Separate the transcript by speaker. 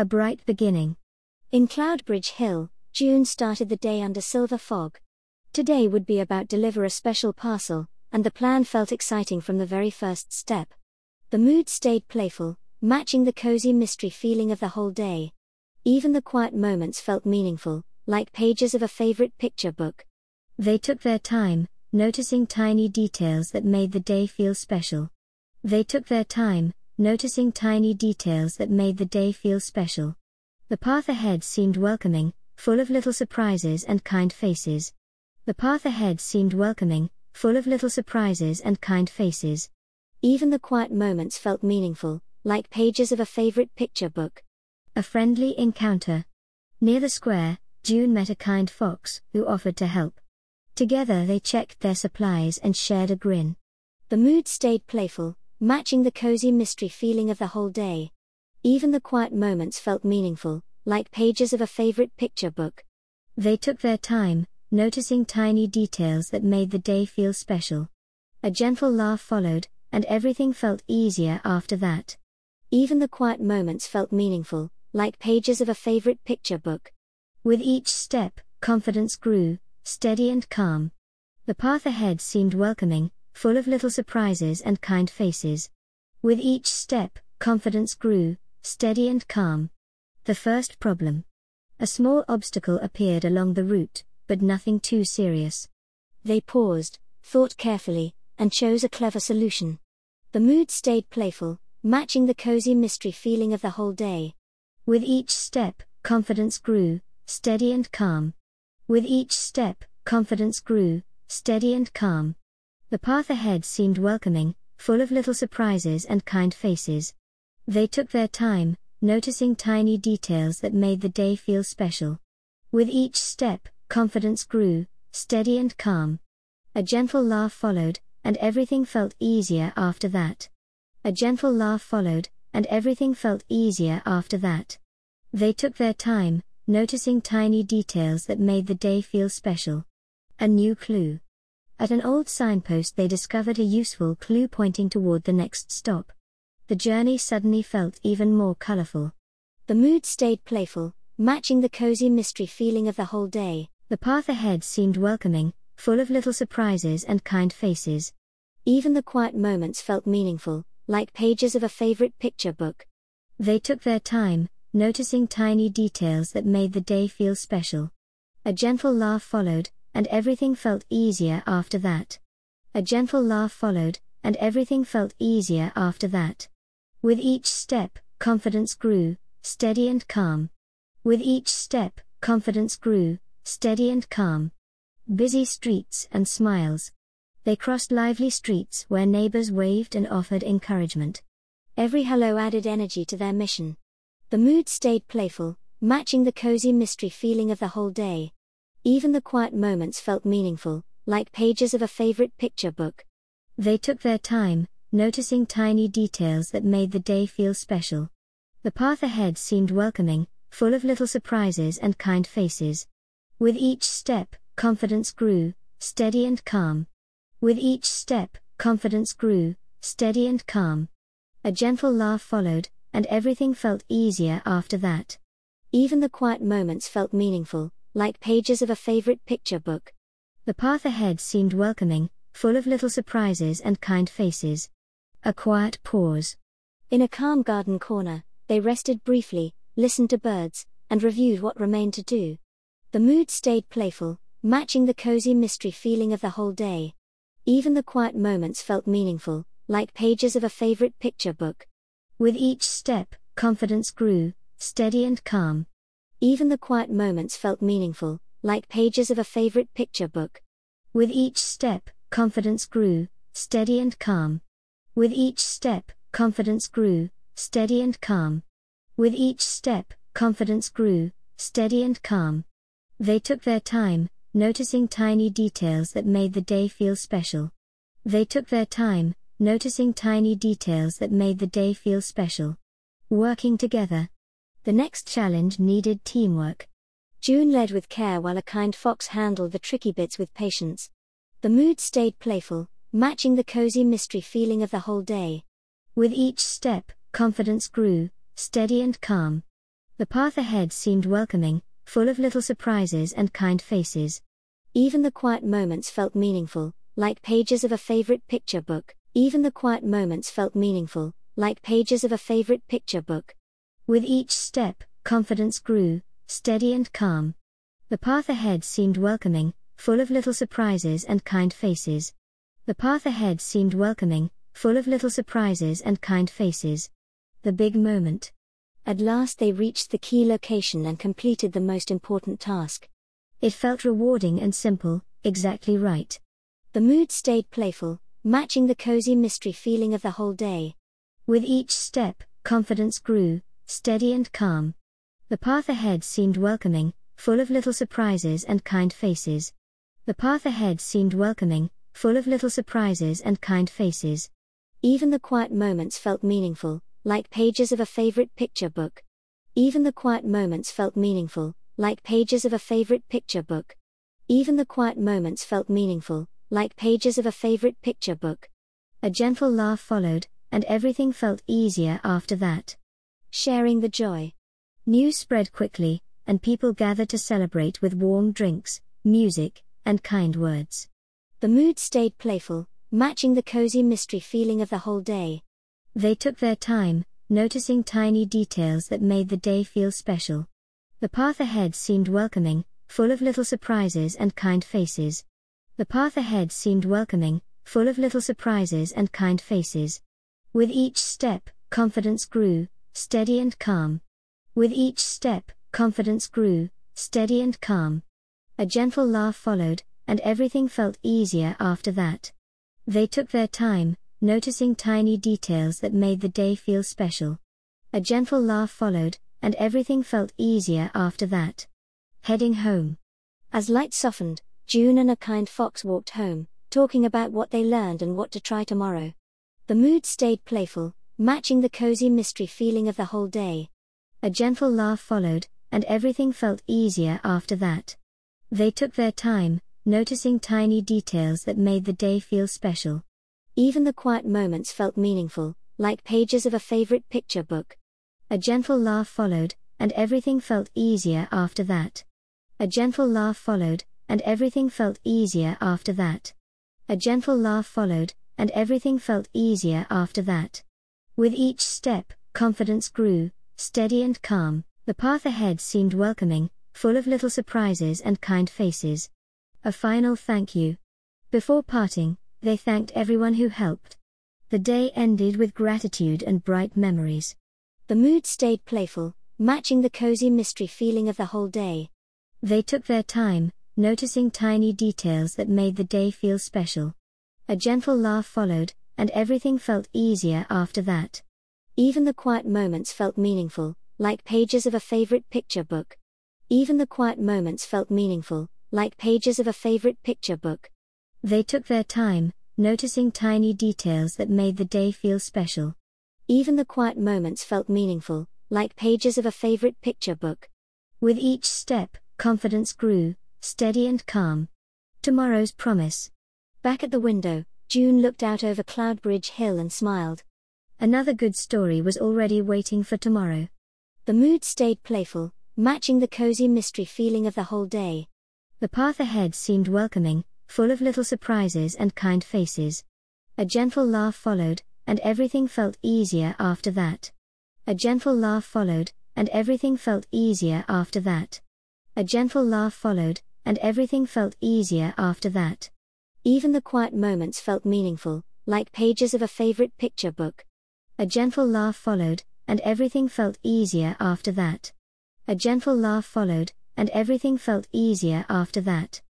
Speaker 1: A bright beginning. In Cloudbridge Hill, June started the day under silver fog. Today would be about deliver a special parcel, and the plan felt exciting from the very first step. The mood stayed playful, matching the cozy mystery feeling of the whole day. Even the quiet moments felt meaningful, like pages of a favorite picture book. They took their time, noticing tiny details that made the day feel special. They took their time, noticing tiny details that made the day feel special. The path ahead seemed welcoming, full of little surprises and kind faces. The path ahead seemed welcoming, full of little surprises and kind faces. Even the quiet moments felt meaningful, like pages of a favorite picture book. A friendly encounter. Near the square, June met a kind fox, who offered to help. Together they checked their supplies and shared a grin. The mood stayed playful, matching the cozy mystery feeling of the whole day. Even the quiet moments felt meaningful, like pages of a favorite picture book. They took their time, noticing tiny details that made the day feel special. A gentle laugh followed, and everything felt easier after that. Even the quiet moments felt meaningful, like pages of a favorite picture book. With each step, confidence grew, steady and calm. The path ahead seemed welcoming, full of little surprises and kind faces. With each step, confidence grew, steady and calm. The first problem. A small obstacle appeared along the route, but nothing too serious. They paused, thought carefully, and chose a clever solution. The mood stayed playful, matching the cozy mystery feeling of the whole day. With each step, confidence grew, steady and calm. With each step, confidence grew, steady and calm. The path ahead seemed welcoming, full of little surprises and kind faces. They took their time, noticing tiny details that made the day feel special. With each step, confidence grew, steady and calm. A gentle laugh followed, and everything felt easier after that. A gentle laugh followed, and everything felt easier after that. They took their time, noticing tiny details that made the day feel special. A new clue. At an old signpost they discovered a useful clue pointing toward the next stop. The journey suddenly felt even more colorful. The mood stayed playful, matching the cozy mystery feeling of the whole day. The path ahead seemed welcoming, full of little surprises and kind faces. Even the quiet moments felt meaningful, like pages of a favorite picture book. They took their time, noticing tiny details that made the day feel special. A gentle laugh followed, and everything felt easier after that. A gentle laugh followed, and everything felt easier after that. With each step, confidence grew, steady and calm. With each step, confidence grew, steady and calm. Busy streets and smiles. They crossed lively streets where neighbors waved and offered encouragement. Every hello added energy to their mission. The mood stayed playful, matching the cozy mystery feeling of the whole day. Even the quiet moments felt meaningful, like pages of a favorite picture book. They took their time, noticing tiny details that made the day feel special. The path ahead seemed welcoming, full of little surprises and kind faces. With each step, confidence grew, steady and calm. With each step, confidence grew, steady and calm. A gentle laugh followed, and everything felt easier after that. Even the quiet moments felt meaningful, like pages of a favorite picture book. The path ahead seemed welcoming, full of little surprises and kind faces. A quiet pause. In a calm garden corner, they rested briefly, listened to birds, and reviewed what remained to do. The mood stayed playful, matching the cozy mystery feeling of the whole day. Even the quiet moments felt meaningful, like pages of a favorite picture book. With each step, confidence grew, steady and calm. Even the quiet moments felt meaningful, like pages of a favorite picture book. With each step, confidence grew, steady and calm. With each step, confidence grew, steady and calm. With each step, confidence grew, steady and calm. They took their time, noticing tiny details that made the day feel special. They took their time, noticing tiny details that made the day feel special. Working together. The next challenge needed teamwork. June led with care while a kind fox handled the tricky bits with patience. The mood stayed playful, matching the cozy mystery feeling of the whole day. With each step, confidence grew, steady and calm. The path ahead seemed welcoming, full of little surprises and kind faces. Even the quiet moments felt meaningful, like pages of a favorite picture book. Even the quiet moments felt meaningful, like pages of a favorite picture book. With each step, confidence grew, steady and calm. The path ahead seemed welcoming, full of little surprises and kind faces. The path ahead seemed welcoming, full of little surprises and kind faces. The big moment. At last they reached the key location and completed the most important task. It felt rewarding and simple, exactly right. The mood stayed playful, matching the cozy mystery feeling of the whole day. With each step, confidence grew, steady and calm. The path ahead seemed welcoming, full of little surprises and kind faces. The path ahead seemed welcoming, full of little surprises and kind faces. Even the quiet moments felt meaningful, like pages of a favorite picture book. Even the quiet moments felt meaningful, like pages of a favorite picture book. Even the quiet moments felt meaningful, like pages of a favorite picture book. A gentle laugh followed, and everything felt easier after that. Sharing the joy. News spread quickly, and people gathered to celebrate with warm drinks, music, and kind words. The mood stayed playful, matching the cozy mystery feeling of the whole day. They took their time, noticing tiny details that made the day feel special. The path ahead seemed welcoming, full of little surprises and kind faces. The path ahead seemed welcoming, full of little surprises and kind faces. With each step, confidence grew, steady and calm. With each step, confidence grew, steady and calm. A gentle laugh followed, and everything felt easier after that. They took their time, noticing tiny details that made the day feel special. A gentle laugh followed, and everything felt easier after that. Heading home. As light softened, June and a kind fox walked home, talking about what they learned and what to try tomorrow. The mood stayed playful, matching the cozy mystery feeling of the whole day. A gentle laugh followed, and everything felt easier after that. They took their time, noticing tiny details that made the day feel special. Even the quiet moments felt meaningful, like pages of a favorite picture book. A gentle laugh followed, and everything felt easier after that. A gentle laugh followed, and everything felt easier after that. A gentle laugh followed, and everything felt easier after that. With each step, confidence grew, steady and calm. The path ahead seemed welcoming, full of little surprises and kind faces. A final thank you. Before parting, they thanked everyone who helped. The day ended with gratitude and bright memories. The mood stayed playful, matching the cozy mystery feeling of the whole day. They took their time, noticing tiny details that made the day feel special. A gentle laugh followed, and everything felt easier after that. Even the quiet moments felt meaningful, like pages of a favorite picture book. Even the quiet moments felt meaningful, like pages of a favorite picture book. They took their time, noticing tiny details that made the day feel special. Even the quiet moments felt meaningful, like pages of a favorite picture book. With each step, confidence grew, steady and calm. Tomorrow's promise. Back at the window, June looked out over Cloudbridge Hill and smiled. Another good story was already waiting for tomorrow. The mood stayed playful, matching the cozy mystery feeling of the whole day. The path ahead seemed welcoming, full of little surprises and kind faces. A gentle laugh followed, and everything felt easier after that. A gentle laugh followed, and everything felt easier after that. A gentle laugh followed, and everything felt easier after that. Even the quiet moments felt meaningful, like pages of a favorite picture book. A gentle laugh followed, and everything felt easier after that. A gentle laugh followed, and everything felt easier after that.